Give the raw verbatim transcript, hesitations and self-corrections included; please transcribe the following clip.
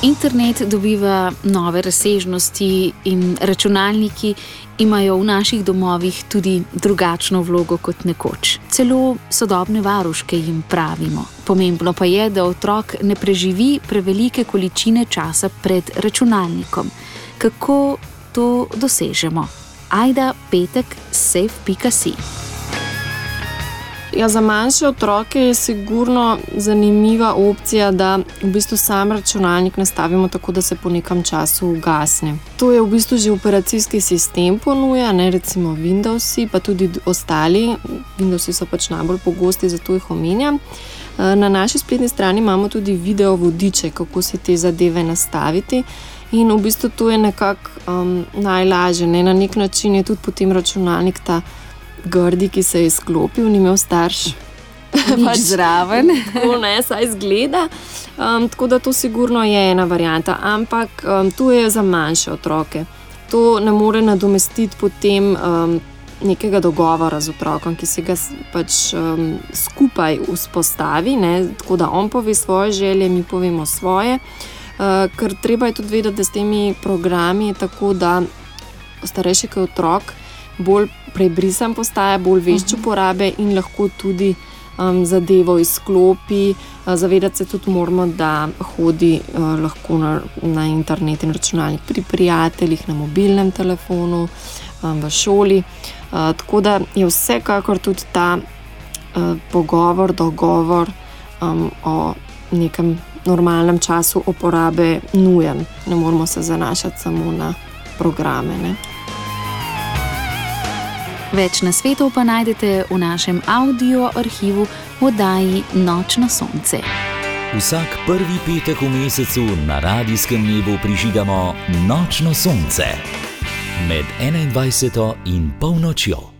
Internet dobiva nove razsežnosti in računalniki imajo v naših domovih tudi drugačno vlogo kot nekoč. Celo sodobne varuške jim pravimo. Pomembno pa je, da otrok ne preživi prevelike količine časa pred računalnikom. Kako to dosežemo? Ajda Petek, safe pika si. Ja, za manjše otroke je sigurno zanimiva opcija, da v bistvu sam računalnik nastavimo tako, da se po nekem času ugasne. To je v bistvu že operacijski sistem ponuja, ne, recimo Windowsi, pa tudi ostali. Windowsi so pač najbolj pogosti, zato jih omenjam. Na naši spletni strani imamo tudi video vodiče, kako si te zadeve nastaviti. In v bistvu to je nekako um, najlažje. Ne? Na nek način je tudi potem računalnik ta grdi, ki se je izklopil, ni imel starš pač zraven. Tako ne, saj izgleda. Um, tako da to sigurno je ena varianta, ampak um, to je za manjše otroke. To ne more nadomestiti potem um, nekega dogovora z otrokom, ki se ga pač um, skupaj vzpostavi, ne? Tako da on pove svoje želje, mi povemo svoje. Uh, ker treba je tudi vedeti, da s temi programi je tako, da starejši kot otrok bolj prebrisan postaja, bolj vešč uporabe in lahko tudi um, zadevo izklopi. Uh, zavedati se tudi moramo, da hodi uh, lahko na, na internet in računalnik pri prijateljih, na mobilnem telefonu, um, v šoli. Uh, tako da je vsekakor tudi ta uh, pogovor, dogovor um, o nekem normalnem času uporabe nujen. Ne moramo se zanašati samo na programe. Ne? Več nasvetov pa najdete v našem audio arhivu v oddaji Nočno sonce. Vsak prvi petek v mesecu na radijskem nebu prižigamo Nočno sonce med enaindvajseto in polnočjo.